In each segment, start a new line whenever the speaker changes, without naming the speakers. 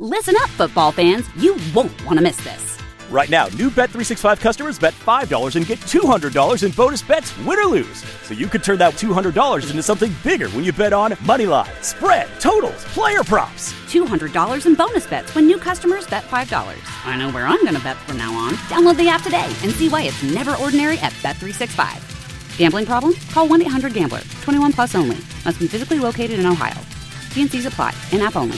Listen up, football fans. You won't want to miss this.
Right now, new Bet365 customers bet $5 and get $200 in bonus bets, win or lose. So you could turn that $200 into something bigger when you bet on moneyline, spread, totals, player props.
$200 in bonus bets when new customers bet $5. I know where I'm going to bet from now on. Download the app today and see why it's never ordinary at Bet365. Gambling problem? Call 1-800-GAMBLER. 21 plus only. Must be physically located in Ohio. T&Cs apply. In-app only.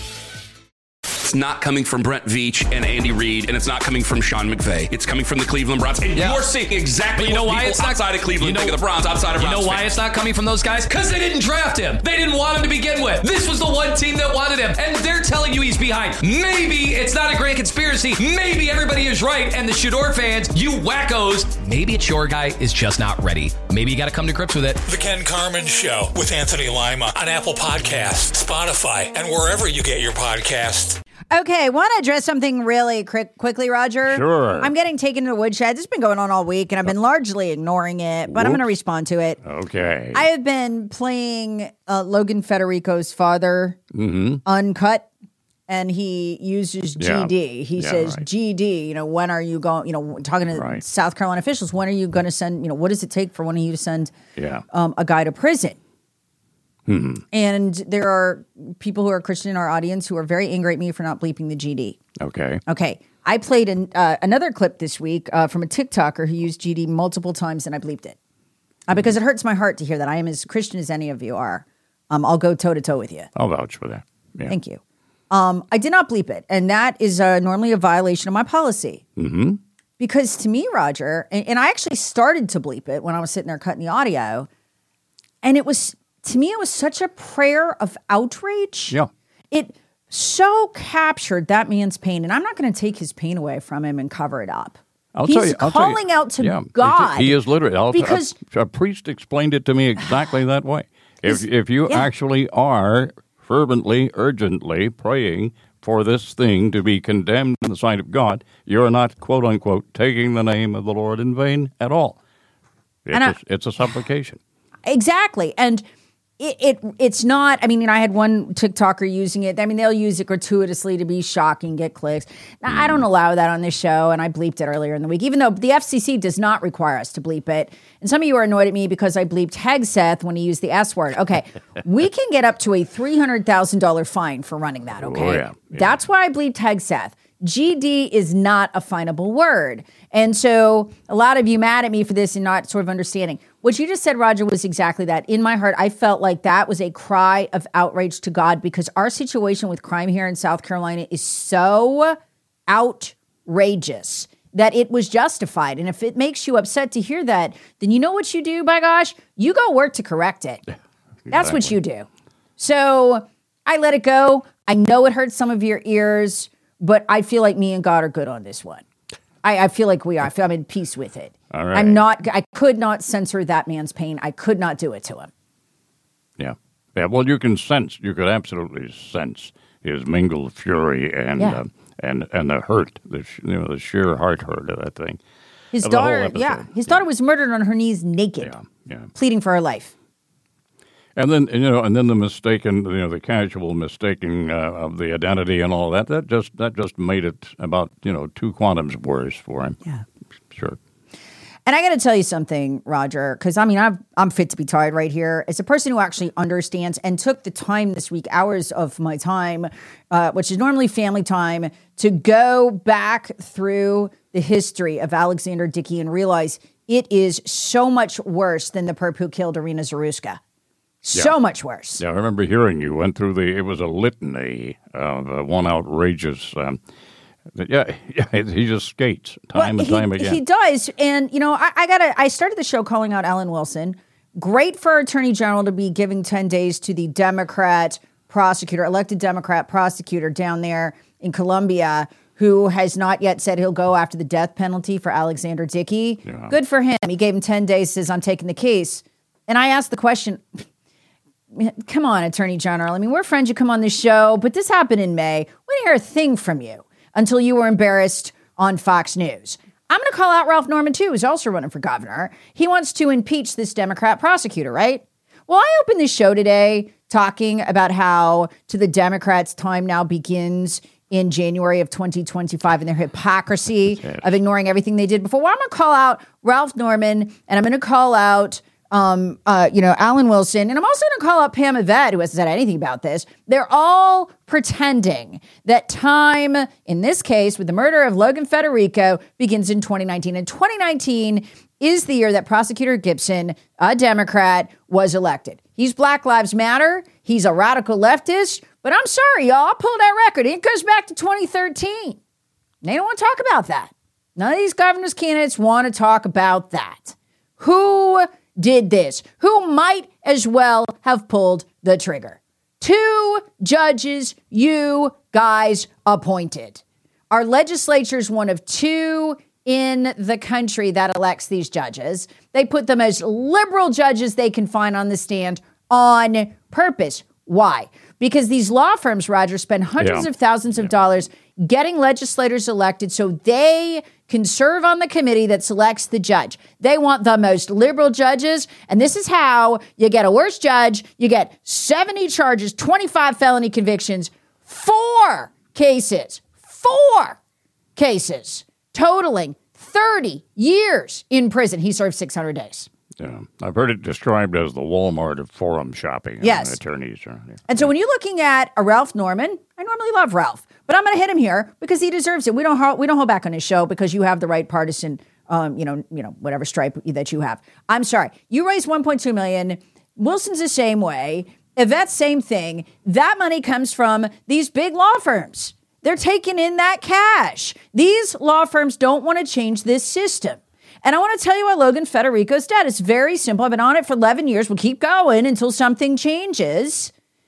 It's not coming from Brent Veach and Andy Reid, and it's not coming from Sean McVay. It's coming from the Cleveland Browns. And you're seeing exactly what people outside of Cleveland think of the Browns, outside of Browns.
You know why it's not coming from those guys? Because they didn't draft him. They didn't want him to begin with. This was the one team that wanted him, and they're telling you he's behind. Maybe it's not a grand conspiracy. Maybe everybody is right, and the Shador fans, you wackos, maybe it's your guy is just not ready. Maybe you got to come to grips with it.
The Ken Carman Show with Anthony Lima on Apple Podcasts, Spotify, and wherever you get your podcasts.
Okay, want to address something really quickly, Roger?
Sure.
I'm getting taken to the woodshed. This has been going on all week, and I've been largely ignoring it, but I'm going to respond to it.
Okay.
I have been playing Logan Federico's father, Uncut, and he uses GD. He says, right. GD, when are you going, talking to South Carolina officials, when are you going to send, what does it take for one of you to send a guy to prison?
Mm-hmm.
And there are people who are Christian in our audience who are very angry at me for not bleeping the GD.
Okay.
I played another clip this week from a TikToker who used GD multiple times, and I bleeped it because it hurts my heart to hear that. I am as Christian as any of you are. I'll go toe-to-toe with you.
I'll vouch for that. Yeah.
Thank you. I did not bleep it, and that is normally a violation of my policy.
Mm-hmm.
Because to me, Roger, and I actually started to bleep it when I was sitting there cutting the audio, and it was... To me, it was such a prayer of outrage.
Yeah.
It so captured that man's pain, and I'm not going to take his pain away from him and cover it up. He's calling out to God.
He is literally.
Because
a priest explained it to me exactly that way. If you actually are fervently, urgently praying for this thing to be condemned in the sight of God, you're not, quote unquote, taking the name of the Lord in vain at all. It's a supplication.
Exactly. And it's not, I had one TikToker using it. They'll use it gratuitously to be shocking, get clicks. Now, I don't allow that on this show, and I bleeped it earlier in the week, even though the FCC does not require us to bleep it. And some of you are annoyed at me because I bleeped Hegseth when he used the S word. Okay, we can get up to a $300,000 fine for running that, okay?
Oh, yeah.
That's why I bleeped Hegseth. GD is not a finable word. And so a lot of you mad at me for this and not sort of understanding. What you just said, Roger, was exactly that. In my heart, I felt like that was a cry of outrage to God because our situation with crime here in South Carolina is so outrageous that it was justified. And if it makes you upset to hear that, then you know what you do, by gosh? You go work to correct it. That's what you do. So I let it go. I know it hurts some of your ears, but I feel like me and God are good on this one. I feel like we are. I'm in peace with it.
All right.
I could not censor that man's pain. I could not do it to him.
Yeah. Well, you could absolutely sense his mingled fury and the hurt, the sheer heart hurt of that thing.
His daughter was murdered on her knees naked, pleading for her life.
And then the mistaken, the casual mistaking of the identity and all that. That just made it about 2 quantums worse for him.
Yeah,
sure.
And I got to tell you something, Roger, because I'm fit to be tired right here. As a person who actually understands and took the time this week, hours of my time, which is normally family time, to go back through the history of Alexander Dickey and realize it is so much worse than the perp who killed Irina Zaruska. So much worse.
Yeah, I remember hearing you went through it was a litany of one outrageous, he just skates time and time again.
He does. And, I started the show calling out Ellen Wilson. Great for Attorney General to be giving 10 days to the elected Democrat prosecutor down there in Columbia, who has not yet said he'll go after the death penalty for Alexander Dickey. Yeah. Good for him. He gave him 10 days, says, I'm taking the case. And I asked the question... Come on, Attorney General. We're friends. You come on this show, but this happened in May. We didn't hear a thing from you until you were embarrassed on Fox News. I'm going to call out Ralph Norman, too, who's also running for governor. He wants to impeach this Democrat prosecutor, right? Well, I opened this show today talking about how to the Democrats time now begins in January of 2025 and their hypocrisy of ignoring everything they did before. Well, I'm going to call out Ralph Norman and I'm going to call out Alan Wilson, and I'm also going to call out Pam Yvette, who hasn't said anything about this. They're all pretending that time, in this case, with the murder of Logan Federico, begins in 2019. And 2019 is the year that Prosecutor Gibson, a Democrat, was elected. He's Black Lives Matter. He's a radical leftist. But I'm sorry, y'all, I'll pull that record. It goes back to 2013. They don't want to talk about that. None of these governor's candidates want to talk about that. Who did this? Who might as well have pulled the trigger? 2 judges you guys appointed. Our legislature is one of 2 in the country that elects these judges. They put the most liberal judges they can find on the stand on purpose. Why? Because these law firms, Roger, spend hundreds of thousands of dollars getting legislators elected so they can serve on the committee that selects the judge. They want the most liberal judges, and this is how you get a worse judge. You get 70 charges, 25 felony convictions, 4 cases, totaling 30 years in prison. He served 600 days.
Yeah, I've heard it described as the Walmart of forum shopping.
Yes.
Attorneys around here.
And so when you're looking at a Ralph Norman, I normally love Ralph, but I'm going to hit him here because he deserves it. We don't hold back on his show because you have the right partisan, whatever stripe that you have. I'm sorry. You raised $1.2 million. Wilson's the same way. Yvette's same thing. That money comes from these big law firms. They're taking in that cash. These law firms don't want to change this system. And I want to tell you why Logan Federico's dead. It's very simple. I've been on it for 11 years. We'll keep going until something changes.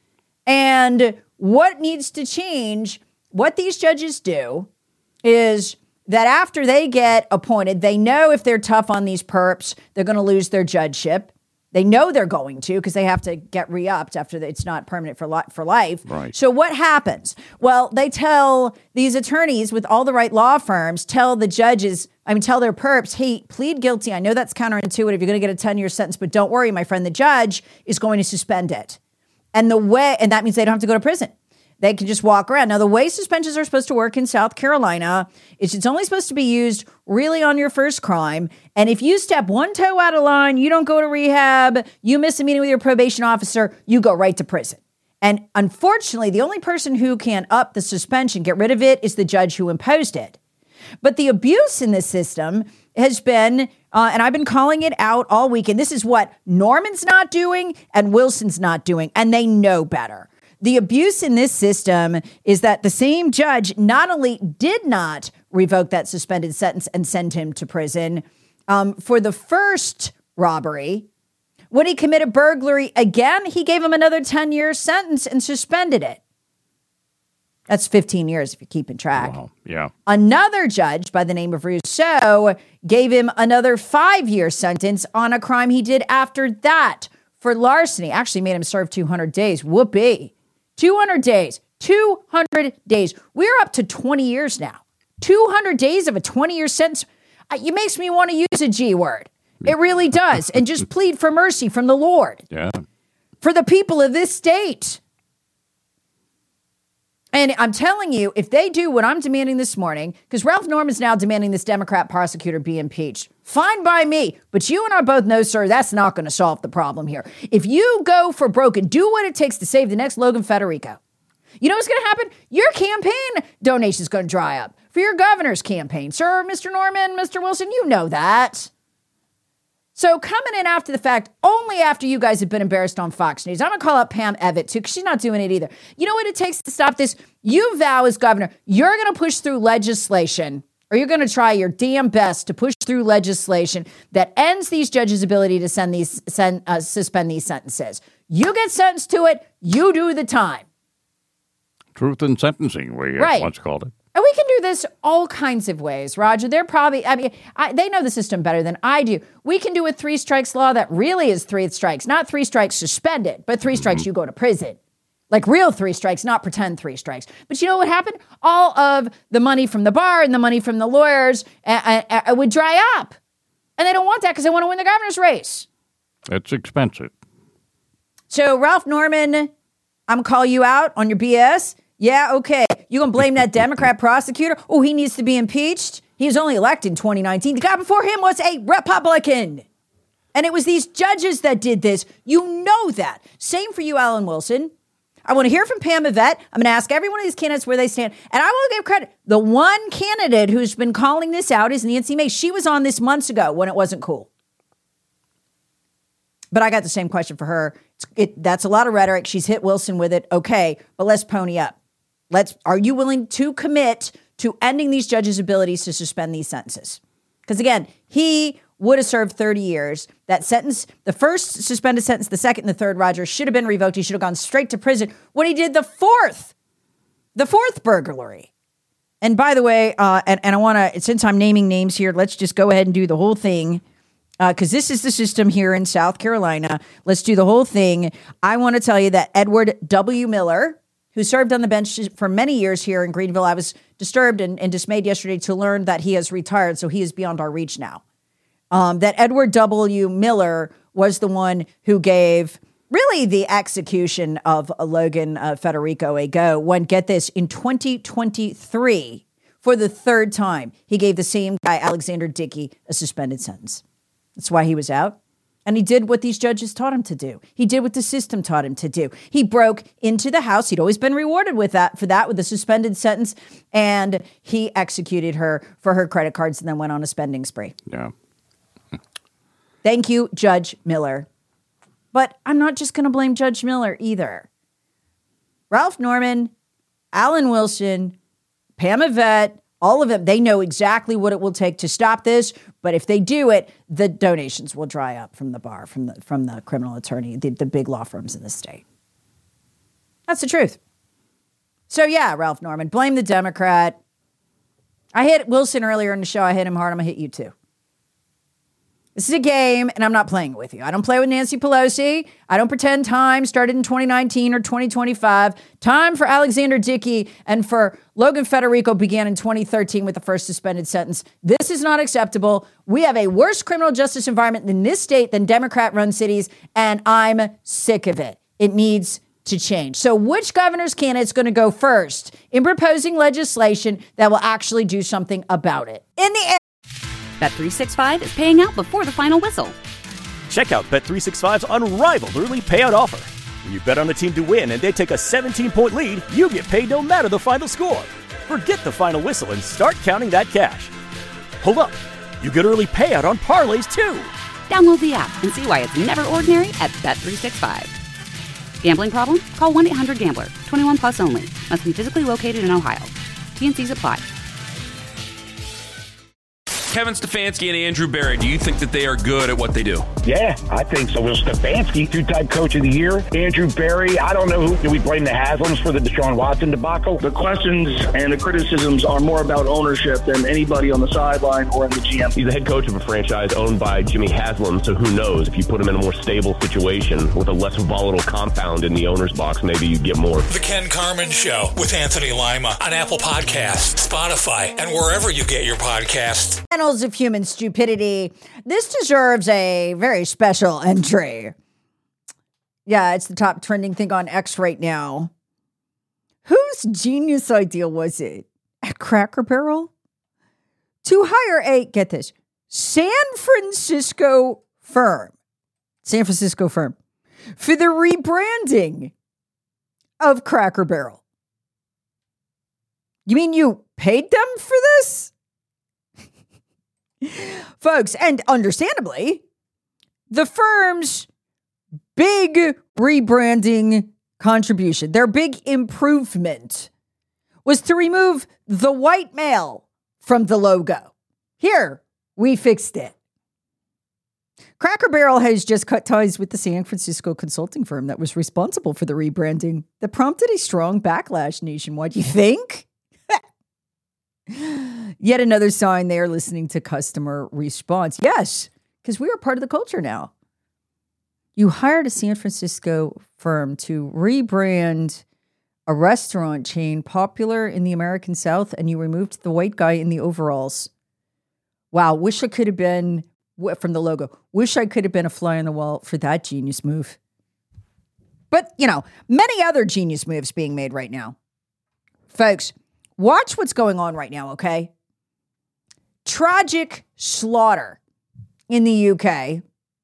And what needs to change, what these judges do is that after they get appointed, they know if they're tough on these perps, they're going to lose their judgeship. They know they're going to because they have to get re-upped after it's not permanent for life.
Right.
So what happens? Well, they tell these attorneys with all the right law firms, tell their perps, hey, plead guilty. I know that's counterintuitive. You're going to get a 10-year sentence, but don't worry, my friend. The judge is going to suspend it. And that means they don't have to go to prison. They can just walk around. Now, the way suspensions are supposed to work in South Carolina is it's only supposed to be used really on your first crime. And if you step one toe out of line, you don't go to rehab, you miss a meeting with your probation officer, you go right to prison. And unfortunately, the only person who can up the suspension, get rid of it, is the judge who imposed it. But the abuse in this system has been, and I've been calling it out all week, and this is what Norman's not doing and Wilson's not doing, and they know better. The abuse in this system is that the same judge not only did not revoke that suspended sentence and send him to prison for the first robbery, when he committed burglary again, he gave him another 10-year sentence and suspended it. That's 15 years if you're keeping track.
Wow. Yeah.
Another judge by the name of Rousseau gave him another 5-year sentence on a crime he did after that for larceny. Actually made him serve 200 days. Whoopee. 200 days. 200 days. We're up to 20 years now. 200 days of a 20-year sentence. It makes me want to use a G word. It really does. And just plead for mercy from the Lord.
Yeah.
For the people of this state. And I'm telling you, if they do what I'm demanding this morning, because Ralph Norman's now demanding this Democrat prosecutor be impeached. Fine by me. But you and I both know, sir, that's not going to solve the problem here. If you go for broke and do what it takes to save the next Logan Federico, you know what's going to happen? Your campaign donation is going to dry up for your governor's campaign. Sir, Mr. Norman, Mr. Wilson, you know that. So coming in after the fact, only after you guys have been embarrassed on Fox News, I'm going to call out Pam Yvette, too, because she's not doing it either. You know what it takes to stop this? You vow as governor, you're going to push through legislation, or you're going to try your damn best to push through legislation that ends these judges' ability to suspend these sentences. You get sentenced to it, you do the time.
Truth in sentencing, we once called it.
And we can do this all kinds of ways, Roger. They're probably, they know the system better than I do. We can do a 3 strikes law that really is 3 strikes, not 3 strikes suspended, but 3 strikes you go to prison. Like real 3 strikes, not pretend 3 strikes. But you know what happened? All of the money from the bar and the money from the lawyers would dry up. And they don't want that because they want to win the governor's race.
It's expensive.
So Ralph Norman, I'm going to call you out on your BS. Yeah, okay. You going to blame that Democrat prosecutor? Oh, he needs to be impeached. He was only elected in 2019. The guy before him was a Republican. And it was these judges that did this. You know that. Same for you, Alan Wilson. I want to hear from Pam Yvette. I'm going to ask every one of these candidates where they stand. And I will give credit. The one candidate who's been calling this out is Nancy Mace. She was on this months ago when it wasn't cool. But I got the same question for her. That's a lot of rhetoric. She's hit Wilson with it. Okay, but let's pony up. Are you willing to commit to ending these judges' abilities to suspend these sentences? Because again, he would have served 30 years. That sentence, the first suspended sentence, the second and the third, Roger, should have been revoked. He should have gone straight to prison when he did the fourth burglary. And by the way, and I want to, since I'm naming names here, let's just go ahead and do the whole thing. Because this is the system here in South Carolina. Let's do the whole thing. I want to tell you that Edward W. Miller, who served on the bench for many years here in Greenville, I was disturbed and dismayed yesterday to learn that he has retired, so he is beyond our reach now. That Edward W. Miller was the one who gave really the execution of Logan Federico a go when, get this, in 2023, for the third time, he gave the same guy, Alexander Dickey, a suspended sentence. That's why he was out. And he did what these judges taught him to do. He did what the system taught him to do. He broke into the house. He'd always been rewarded with that, with a suspended sentence. And he executed her for her credit cards and then went on a spending spree.
Yeah.
Thank you, Judge Miller. But I'm not just going to blame Judge Miller either. Ralph Norman, Alan Wilson, Pam Yvette, all of them, they know exactly what it will take to stop this. But if they do it, the donations will dry up from the bar, from the criminal attorney, the big law firms in the state. That's the truth. So yeah, Ralph Norman, blame the Democrat. I hit Wilson earlier in the show. I hit him hard. I'm going to hit you too. This is a game, and I'm not playing with you. I don't play with Nancy Pelosi. I don't pretend time started in 2019 or 2025. Time for Alexander Dickey and for Logan Federico began in 2013 with the first suspended sentence. This is not acceptable. We have a worse criminal justice environment in this state than Democrat-run cities, and I'm sick of it. It needs to change. So which governor's candidate is going to go first in proposing legislation that will actually do something about it? In the end,
Bet365 is paying out before the final whistle.
Check out Bet365's unrivaled early payout offer. When you bet on a team to win and they take a 17-point lead, you get paid no matter the final score. Forget the final whistle and start counting that cash. Hold up. You get early payout on parlays, too.
Download the app and see why it's never ordinary at Bet365. Gambling problem? Call 1-800-GAMBLER. 21 plus only. Must be physically located in Ohio. T&Cs apply.
Kevin Stefanski and Andrew Berry, do you think that they are good at what they do?
Yeah, I think so. Will Stefanski, two-time coach of the year. Andrew Berry, I don't know who. Do we blame the Haslams for the Deshaun Watson debacle?
The questions and the criticisms are more about ownership than anybody on the sideline or in the GM.
He's the head coach of a franchise owned by Jimmy Haslam, so who knows? If you put him in a more stable situation with a less volatile compound in the owner's box, maybe you'd get more.
The Ken Carman Show with Anthony Lima on Apple Podcasts, Spotify, and wherever you get your podcasts.
Of human stupidity. This deserves a very special entry. Yeah, it's the top trending thing on X right now. Whose genius idea was it at Cracker Barrel to hire get this, San Francisco firm for the rebranding of Cracker Barrel? You mean you paid them for this? Folks, and understandably, the firm's big rebranding contribution, their big improvement, was to remove the white male from the logo. Here, we fixed it. Cracker Barrel has just cut ties with the San Francisco consulting firm that was responsible for the rebranding that prompted a strong backlash nationwide. You think? Yet another sign they are listening to customer response. Yes, because we are part of the culture now. You hired a San Francisco firm to rebrand a restaurant chain popular in the American South, and you removed the white guy in the overalls. Wow, wish I could have been, from the logo, wish I could have been a fly on the wall for that genius move. But, many other genius moves being made right now. Folks, watch what's going on right now, okay? Tragic slaughter in the UK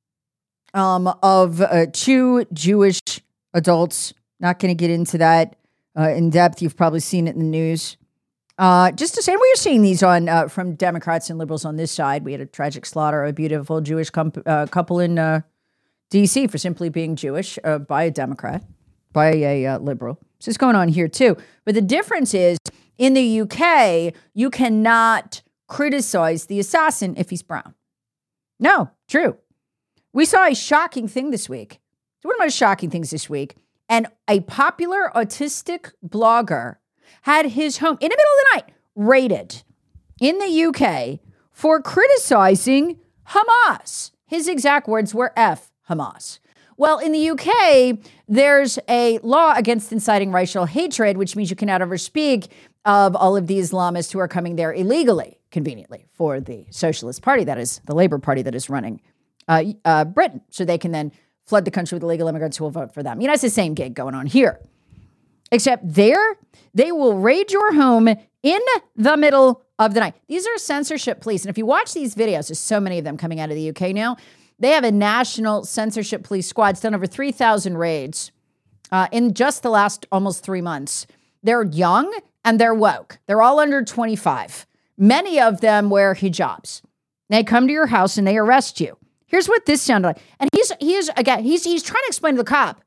of 2 Jewish adults. Not going to get into that in depth. You've probably seen it in the news. Just to say, we're seeing these on from Democrats and liberals on this side. We had a tragic slaughter of a beautiful Jewish couple in D.C. for simply being Jewish by a Democrat, by a liberal. So it's going on here too. But the difference is, in the UK, you cannot criticize the assassin if he's brown. No, true. We saw a shocking thing this week. It's one of the most shocking things this week. And a popular autistic blogger had his home in the middle of the night raided in the UK for criticizing Hamas. His exact words were F Hamas. Well, in the UK, there's a law against inciting racial hatred, which means you cannot ever speak of all of the Islamists who are coming there illegally, conveniently, for the Socialist Party, that is the Labour Party that is running Britain. So they can then flood the country with illegal immigrants who will vote for them. It's the same gig going on here. Except there, they will raid your home in the middle of the night. These are censorship police. And if you watch these videos, there's so many of them coming out of the UK now. They have a national censorship police squad. It's done over 3,000 raids in just the last almost 3 months. They're young and they're woke. They're all under 25. Many of them wear hijabs. They come to your house and they arrest you. Here's what this sounded like. And he's trying to explain to the cop,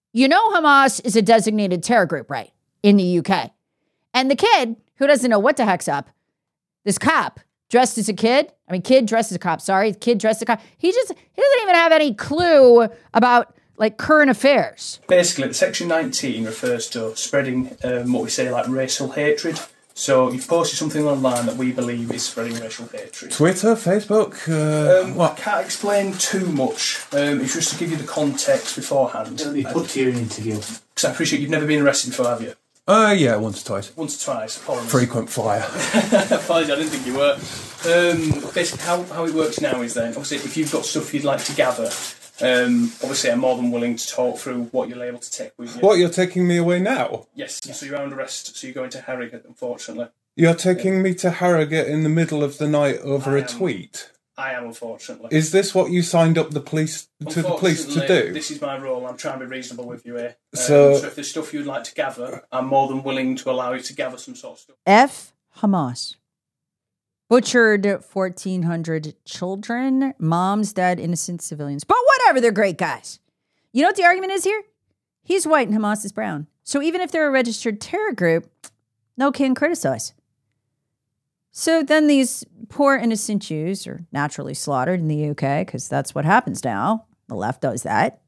Hamas is a designated terror group, right? In the UK. And the kid, who doesn't know what the heck's up, this cop dressed as a kid, kid dressed as a cop, kid dressed as a cop. He doesn't even have any clue about current affairs.
Basically, Section 19 refers to spreading what we say racial hatred. So you've posted something online that we believe is spreading racial hatred.
Twitter, Facebook?
I can't explain too much. It's just to give you the context beforehand.
Let me put to you an interview.
Because I appreciate you've never been arrested before, have you?
Yeah, once or twice.
Once or twice, apologies.
Frequent flyer.
Apologies, I didn't think you were. Basically, how it works now is then, obviously, if you've got stuff you'd like to gather, obviously I'm more than willing to talk through what you're able to take with you.
What, you're taking me away now?
Yes, so you're under arrest, so you're going to Harrogate, unfortunately.
You're taking me to Harrogate in the middle of the night over a tweet?
I am, unfortunately.
Is this what you signed up the police to do?
This is my role. I'm trying to be reasonable with you here.
So
if there's stuff you'd like to gather, I'm more than willing to allow you to gather some sort of stuff.
F Hamas. Butchered 1,400 children, moms, dad, innocent civilians. But whatever, they're great guys. You know what the argument is here? He's white and Hamas is brown. So even if they're a registered terror group, no can criticize. So then these poor innocent Jews are naturally slaughtered in the UK because that's what happens now. The left does that.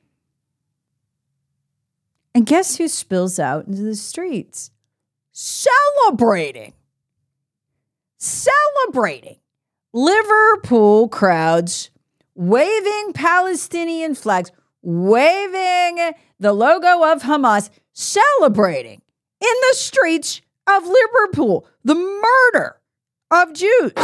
And guess who spills out into the streets? Celebrating. Liverpool crowds waving Palestinian flags, waving the logo of Hamas, celebrating in the streets of Liverpool the murder of Jews.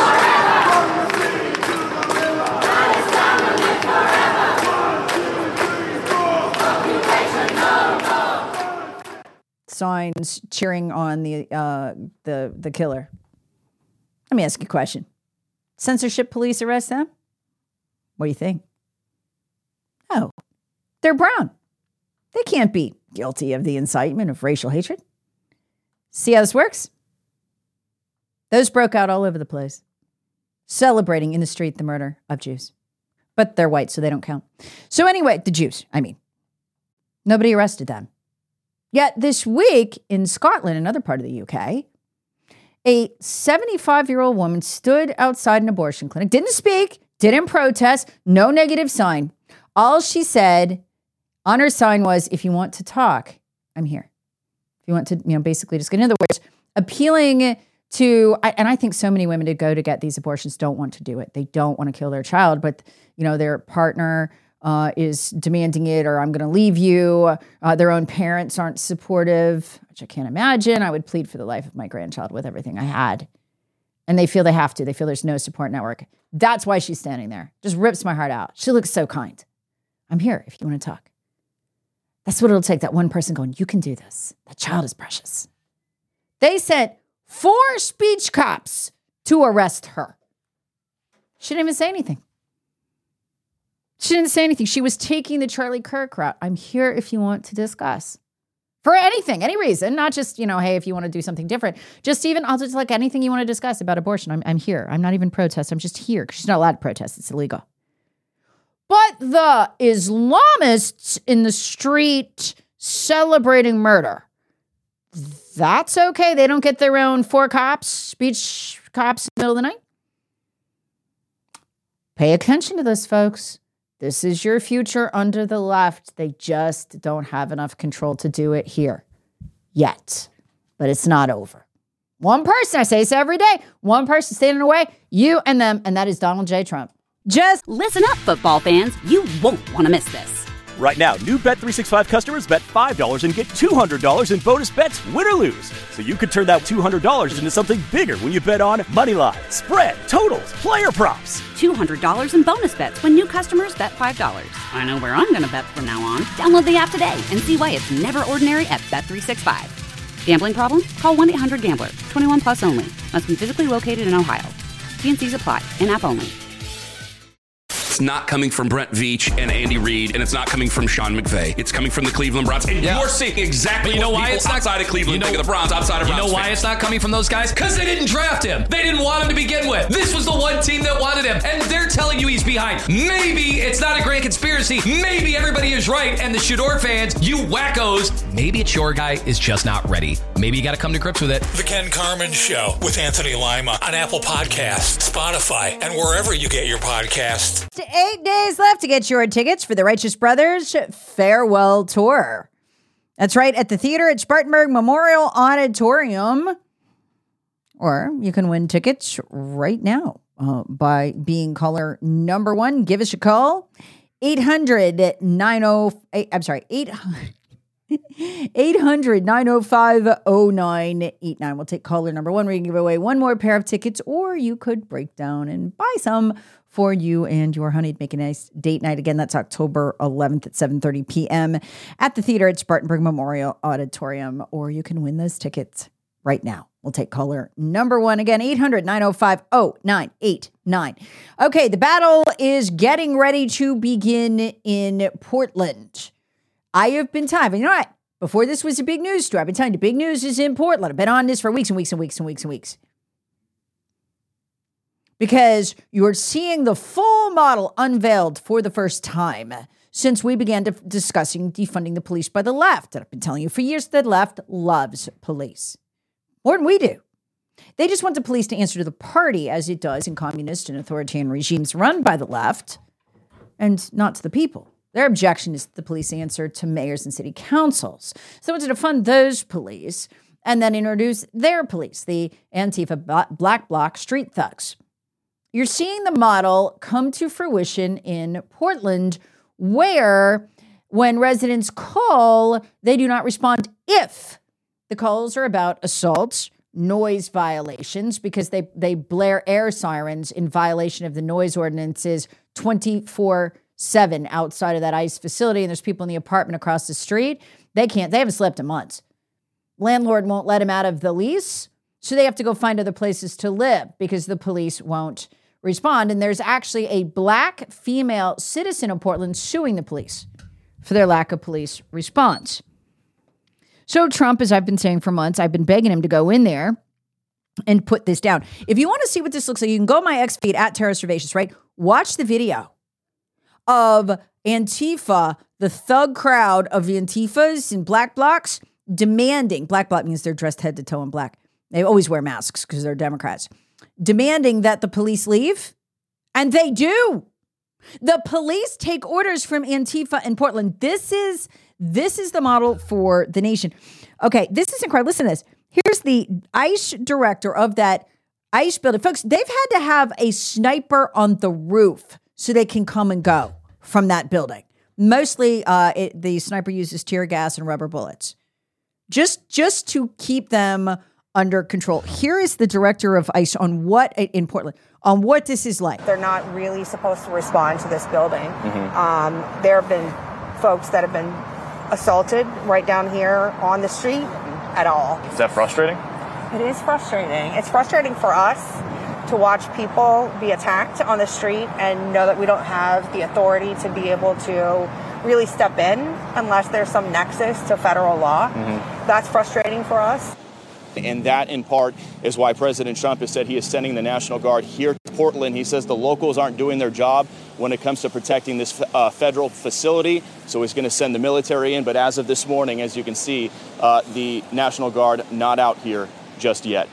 Signs cheering on the killer. Let me ask you a question. Censorship police arrest them? What do you think? Oh, they're brown. They can't be guilty of the incitement of racial hatred. See how this works? Those broke out all over the place, celebrating in the street the murder of Jews. But they're white, so they don't count. So anyway, the Jews, nobody arrested them. Yet this week in Scotland, another part of the UK, a 75-year-old woman stood outside an abortion clinic, didn't speak, didn't protest, no negative sign. All she said on her sign was, if you want to talk, I'm here. If you want to, basically just get, in other words, appealing to, and I think so many women who go to get these abortions don't want to do it. They don't want to kill their child, but, their partner is demanding it, or I'm going to leave you. Their own parents aren't supportive, which I can't imagine. I would plead for the life of my grandchild with everything I had. And they feel they have to. They feel there's no support network. That's why she's standing there. Just rips my heart out. She looks so kind. I'm here if you want to talk. That's what it'll take, that one person going, you can do this. That child is precious. They sent 4 speech cops to arrest her. She didn't even say anything. She didn't say anything. She was taking the Charlie Kirk route. I'm here if you want to discuss. For anything, any reason, not just, hey, if you want to do something different. Just even, I'll just like anything you want to discuss about abortion. I'm here. I'm not even protest. I'm just here because she's not allowed to protest. It's illegal. But the Islamists in the street celebrating murder, that's okay. They don't get their own 4 cops, speech cops in the middle of the night. Pay attention to this, folks. This is your future under the left. They just don't have enough control to do it here yet. But it's not over. One person, I say this every day, one person standing in the way, you and them, and that is Donald J. Trump.
Just listen up, football fans. You won't want to miss this.
Right now, new Bet365 customers bet $5 and get $200 in bonus bets, win or lose. So you could turn that $200 into something bigger when you bet on moneyline, spread, totals, player props.
$200 in bonus bets when new customers bet $5. I know where I'm going to bet from now on. Download the app today and see why it's never ordinary at Bet365. Gambling problem? Call 1-800-GAMBLER. 21 plus only. Must be physically located in Ohio. T&Cs apply. In-app only.
It's not coming from Brent Veach and Andy Reid, and it's not coming from Sean McVay. It's coming from the Cleveland Browns. And you're seeing exactly what people outside of Cleveland think of the Browns, outside of Browns.
You know why it's not coming from those guys? Because they didn't draft him. They didn't want him to begin with. This was the one team that wanted him, and they're telling you he's behind. Maybe it's not a grand conspiracy. Maybe everybody is right, and the Shador fans, you wackos, maybe it's your guy is just not ready. Maybe you got to come to grips with it.
The Ken Carman Show with Anthony Lima on Apple Podcasts, Spotify, and wherever you get your podcasts.
8 days left to get your tickets for the Righteous Brothers farewell tour. That's right, at the theater at Spartanburg Memorial Auditorium. Or you can win tickets right now by being caller number 1. Give us a call. 800-905-0989. We'll take caller number 1. We can give away 1 more pair of tickets, or you could break down and buy some for you and your honey to make a nice date night. Again, that's October 11th at 7:30 p.m. at the theater at Spartanburg Memorial Auditorium, or you can win those tickets right now. We'll take caller number 1 again, 800-905-0989. Okay, the battle is getting ready to begin in Portland. I have been telling you know what? Before this was a big news story, I've been telling you big news is in Portland. I've been on this for weeks and weeks and weeks and weeks and weeks. Because you're seeing the full model unveiled for the first time since we began discussing defunding the police by the left. And I've been telling you for years that the left loves police. More than we do. They just want the police to answer to the party as it does in communist and authoritarian regimes run by the left and not to the people. Their objection is that the police answer to mayors and city councils. So they wanted to fund those police and then introduce their police, the Antifa Black Bloc street thugs. You're seeing the model come to fruition in Portland, where when residents call, they do not respond if the calls are about assaults, noise violations, because they blare air sirens in violation of the noise ordinances 24/7 outside of that ICE facility, and there's people in the apartment across the street. They haven't slept in months. Landlord won't let them out of the lease, so they have to go find other places to live because the police won't respond. And there's actually a black female citizen of Portland suing the police for their lack of police response. So Trump, as I've been saying for months, I've been begging him to go in there and put this down. If you want to see what this looks like, you can go to my X feed at Tara Servatius, right? Watch the video of Antifa, the thug crowd of the Antifas and black blocs demanding, black bloc means they're dressed head to toe in black. They always wear masks because they're Democrats, demanding that the police leave. And they do. The police take orders from Antifa in Portland. This is the model for the nation. Okay, this is incredible. Listen to this. Here's the ICE director of that ICE building. Folks, they've had to have a sniper on the roof so they can come and go from that building. Mostly, the sniper uses tear gas and rubber bullets. Just to keep them under control. Here is the director of ICE on what in Portland, on what this is like.
They're not really supposed to respond to this building. Mm-hmm. There have been folks that have been assaulted right down here on the street at all.
Is that frustrating?
It is frustrating. It's frustrating for us to watch people be attacked on the street and know that we don't have the authority to be able to really step in unless there's some nexus to federal law. That's frustrating for us.
And that, in part, is why President Trump has said he is sending the National Guard here to Portland. He says the locals aren't doing their job when it comes to protecting this federal facility, so he's going to send the military in. But as of this morning, as you can see, the National Guard not out here just yet.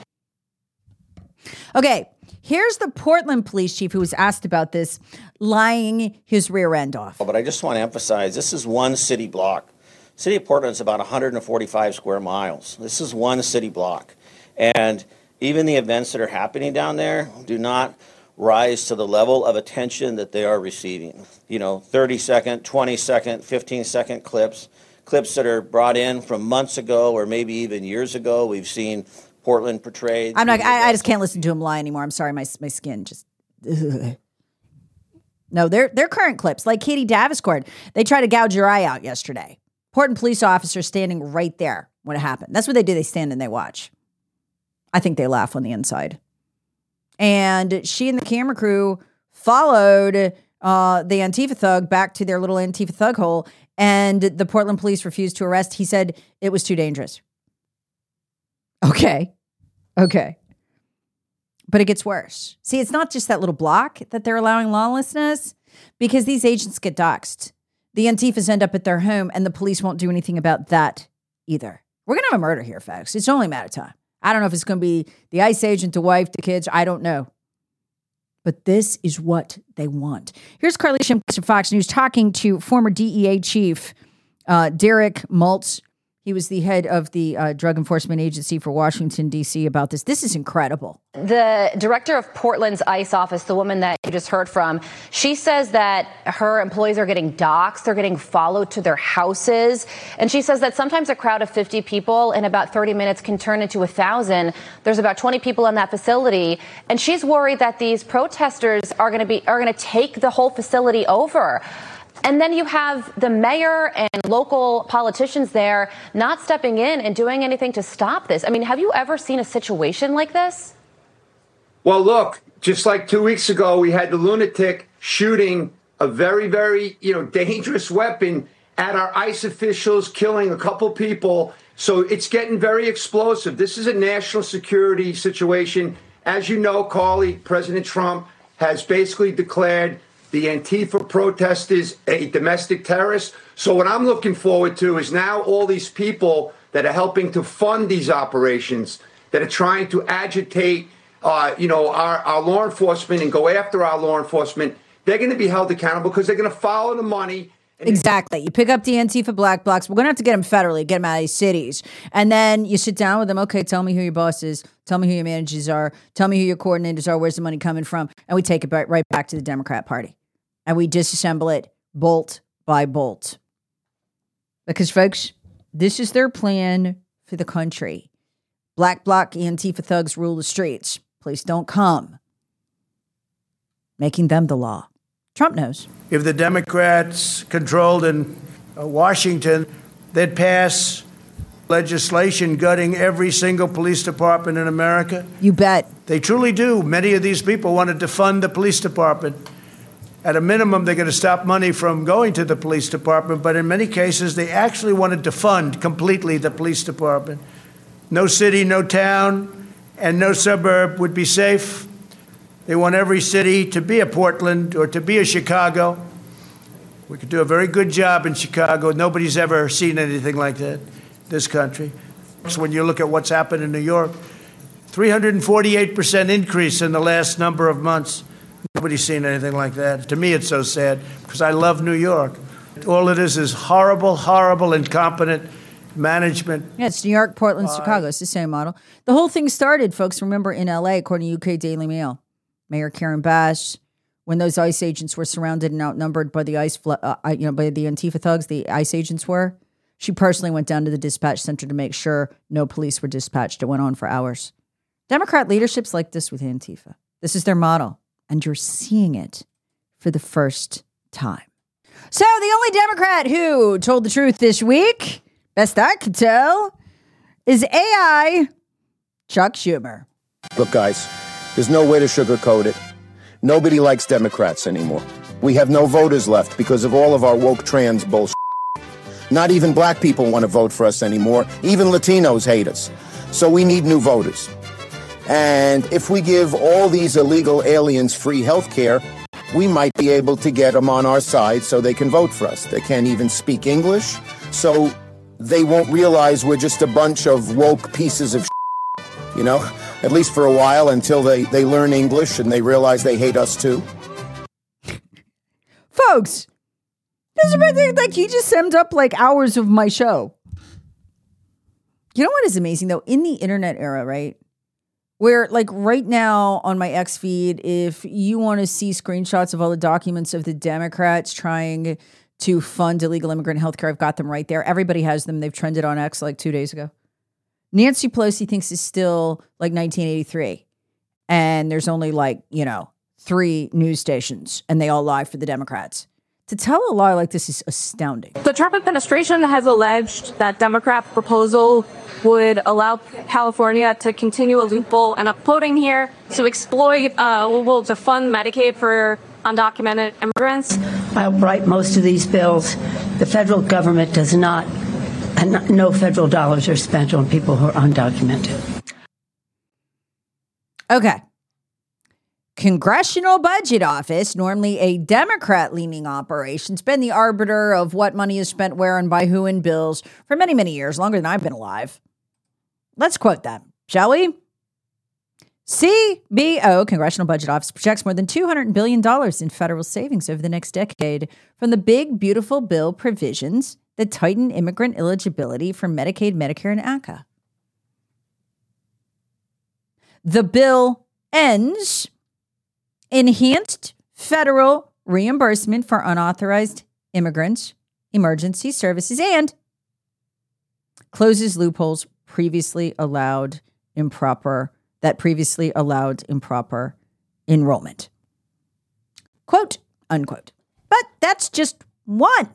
Okay, here's the Portland police chief who was asked about this, lying his rear end off.
But I just want to emphasize, this is one city block. City of Portland is about 145 square miles. This is one city block. And even the events that are happening down there do not rise to the level of attention that they are receiving. 30-second, 20-second, 15-second clips that are brought in from months ago or maybe even years ago. We've seen Portland portrayed.
I just can't listen to him lie anymore. I'm sorry, my skin just. Ugh. No, they're current clips, like Katie Daviscourt. They tried to gouge your eye out yesterday. Portland police officer standing right there when it happened. That's what they do. They stand and they watch. I think they laugh on the inside. And she and the camera crew followed the Antifa thug back to their little Antifa thug hole, and the Portland police refused to arrest. He said it was too dangerous. Okay. But it gets worse. See, it's not just that little block that they're allowing lawlessness, because these agents get doxxed. The Antifas end up at their home, and the police won't do anything about that either. We're going to have a murder here, folks. It's only a matter of time. I don't know if it's going to be the ICE agent, the wife, the kids. I don't know. But this is what they want. Here's Carly Shimkus of Fox News talking to former DEA chief Derek Maltz. He was the head of the Drug Enforcement Agency for Washington, D.C. about this. This is incredible.
The director of Portland's ICE office, the woman that you just heard from, she says that her employees are getting doxxed. They're getting followed to their houses. And she says that sometimes a crowd of 50 people in about 30 minutes can turn into 1,000. There's about 20 people in that facility. And she's worried that these protesters are going to take the whole facility over. And then you have the mayor and local politicians there not stepping in and doing anything to stop this. I mean, have you ever seen a situation like this?
Well, look, just like 2 weeks ago, we had the lunatic shooting a very, very, dangerous weapon at our ICE officials, killing a couple people. So it's getting very explosive. This is a national security situation. As you know, Carly, President Trump has basically declared the Antifa protesters a domestic terrorist. So what I'm looking forward to is now all these people that are helping to fund these operations, that are trying to agitate, our law enforcement and go after our law enforcement, they're going to be held accountable because they're going to follow the money.
Exactly. You pick up the Antifa black blocs. We're going to have to get them federally, get them out of these cities. And then you sit down with them. Okay, tell me who your boss is. Tell me who your managers are. Tell me who your coordinators are. Where's the money coming from? And we take it right back to the Democrat Party. And we disassemble it bolt by bolt. Because, folks, this is their plan for the country. Black bloc Antifa thugs rule the streets. Police don't come. Making them the law. Trump knows.
If the Democrats controlled in Washington, they'd pass legislation gutting every single police department in America.
You bet.
They truly do. Many of these people wanted to fund the police department. At a minimum, they're going to stop money from going to the police department, but in many cases, they actually wanted to fund completely the police department. No city, no town, and no suburb would be safe. They want every city to be a Portland or to be a Chicago. We could do a very good job in Chicago. Nobody's ever seen anything like that in this country. So when you look at what's happened in New York, 348% increase in the last number of months. Nobody's seen anything like that. To me, it's so sad because I love New York. All it is horrible, horrible, incompetent management.
Yeah, it's New York, Portland, Chicago. It's the same model. The whole thing started, folks, remember, in L.A., according to UK Daily Mail. Mayor Karen Bass, when those ICE agents were surrounded and outnumbered by the ICE, by the Antifa thugs, the ICE agents were, she personally went down to the dispatch center to make sure no police were dispatched. It went on for hours. Democrat leadership's like this with Antifa. This is their model. And you're seeing it for the first time. So the only Democrat who told the truth this week, best I could tell, is AI Chuck Schumer.
Look, guys, there's no way to sugarcoat it. Nobody likes Democrats anymore. We have no voters left because of all of our woke trans bullshit. Not even black people want to vote for us anymore. Even Latinos hate us. So we need new voters. And if we give all these illegal aliens free health care, we might be able to get them on our side so they can vote for us. They can't even speak English, so they won't realize we're just a bunch of woke pieces of shit, you know, at least for a while until they learn English and they realize they hate us too.
Folks, this is like he just summed up like hours of my show. You know what is amazing though? In the internet era, right? Where like right now on my X feed, if you want to see screenshots of all the documents of the Democrats trying to fund illegal immigrant healthcare, I've got them right there. Everybody has them. They've trended on X like 2 days ago. Nancy Pelosi thinks it's still like 1983. And there's only like, 3 news stations and they all lie for the Democrats. To tell a lie like this is astounding.
The Trump administration has alleged that Democrat proposal would allow California to continue a loophole, and I'm quoting here, to exploit, to fund Medicaid for undocumented immigrants.
I'll write most of these bills. The federal government does not, and no federal dollars are spent on people who are undocumented.
Okay. Congressional Budget Office, normally a Democrat-leaning operation, has been the arbiter of what money is spent where and by who in bills for many, many years, longer than I've been alive. Let's quote them, shall we? CBO, Congressional Budget Office, projects more than $200 billion in federal savings over the next decade from the big, beautiful bill provisions that tighten immigrant eligibility for Medicaid, Medicare, and ACA. The bill ends enhanced federal reimbursement for unauthorized immigrants, emergency services, and closes loopholes previously allowed improper enrollment. Quote, unquote. But that's just one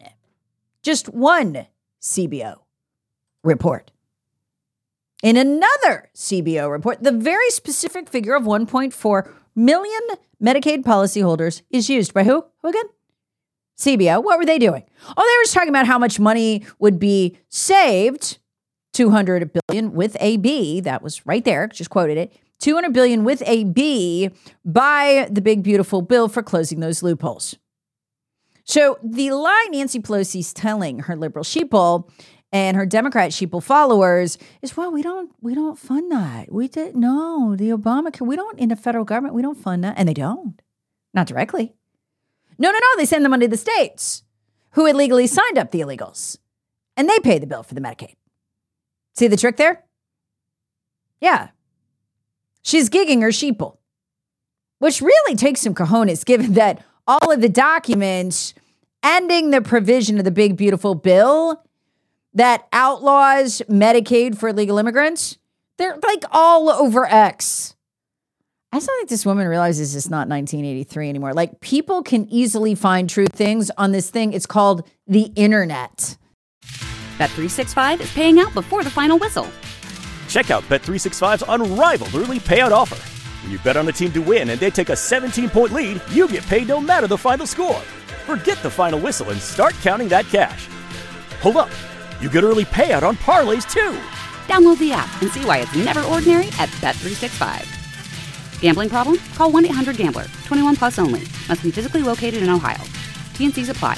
CBO report. In another CBO report, the very specific figure of 1.4 million Medicaid policyholders is used by who? Who again? CBO. What were they doing? Oh, they were just talking about how much money would be saved. $200 billion with a B. That was right there. Just quoted it. $200 billion with a B by the big, beautiful bill for closing those loopholes. So the lie Nancy Pelosi's telling her liberal sheeple and her Democrat sheeple followers is, well, we don't fund that. The Obamacare, we don't, in the federal government, we don't fund that. And they don't. Not directly. No. They send the money to the states who illegally signed up the illegals. And they pay the bill for the Medicaid. See the trick there? Yeah. She's gigging her sheeple, which really takes some cojones, given that all of the documents ending the provision of the big, beautiful bill that outlaws Medicaid for illegal immigrants, they're like all over X. I just don't think this woman realizes it's not 1983 anymore. Like, people can easily find true things on this thing. It's called the internet.
Bet365 is paying out before the final whistle.
Check out Bet365's unrivaled early payout offer. When you bet on a team to win and they take a 17-point lead, you get paid no matter the final score. Forget the final whistle and start counting that cash. Hold up. You get early payout on parlays, too.
Download the app and see why it's never ordinary at Bet365. Gambling problem? Call 1-800-GAMBLER. 21 plus only. Must be physically located in Ohio. T&Cs apply.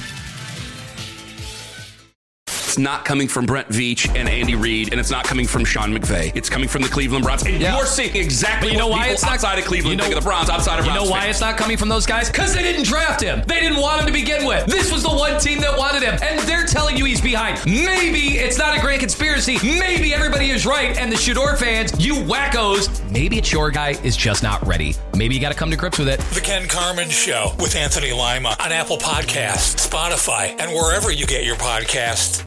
It's not coming from Brent Veach and Andy Reid, and it's not coming from Sean McVay. It's coming from the Cleveland Browns. And you're seeing exactly what people outside of Cleveland think of the Browns, outside of Browns.
You know why it's not coming from those guys? Because they didn't draft him. They didn't want him to begin with. This was the one team that wanted him, and they're telling you he's behind. Maybe it's not a grand conspiracy. Maybe everybody is right, and the Shador fans, you wackos, maybe it's your guy is just not ready. Maybe you got to come to grips with it.
The Ken Carman Show with Anthony Lima on Apple Podcasts, Spotify, and wherever you get your podcasts.